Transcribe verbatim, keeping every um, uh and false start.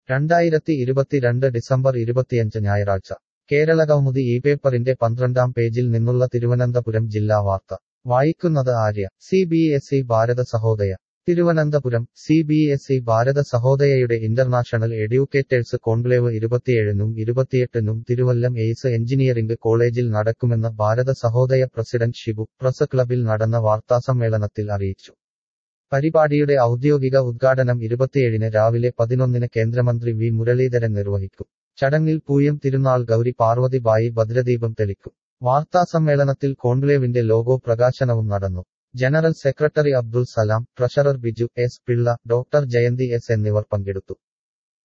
രണ്ടായിരത്തി ഇരുപത്തിരണ്ട് ഡിസംബർ ഇരുപത്തിയഞ്ച് ഞായറാഴ്ച കേരളകൗമുദി ഈ പേപ്പറിന്റെ പന്ത്രണ്ടാം പേജിൽ നിന്നുള്ള തിരുവനന്തപുരം ജില്ലാ വാർത്ത വായിക്കുന്നത് Arya. C B S E Bharata Sahodaya Thiruvananthapuram. C B S E Bharata സഹോദയയുടെ ഇന്റർനാഷണൽ എഡ്യൂക്കേറ്റേഴ്സ് കോൺക്ലേവ് ഇരുപത്തിയേഴിനും ഇരുപത്തിയെട്ടിനും തിരുവല്ലം എയ്സ് എഞ്ചിനീയറിംഗ് കോളേജിൽ നടക്കുമെന്ന് ഭാരത സഹോദയ പ്രസിഡന്റ് ഷിബു പ്രസ് ക്ലബിൽ നടന്ന വാർത്താസമ്മേളനത്തിൽ അറിയിച്ചു. പരിപാടിയുടെ ഔദ്യോഗിക ഉദ്ഘാടനം ഇരുപത്തിയേഴിന് രാവിലെ പതിനൊന്നിന് കേന്ദ്രമന്ത്രി വി മുരളീധരൻ നിർവഹിക്കും. ചടങ്ങിൽ പൂയം തിരുനാൾ ഗൗരി പാർവതിബായി ഭദ്രദീപം തെളിക്കും. വാർത്താസമ്മേളനത്തിൽ കോൺക്ലേവിന്റെ ലോഗോ പ്രകാശനവും നടന്നു. General secretary Abdul Salam, treasurer Biju S Pillai, doctor Jayanthi S എന്നിവർ പങ്കെടുത്തു.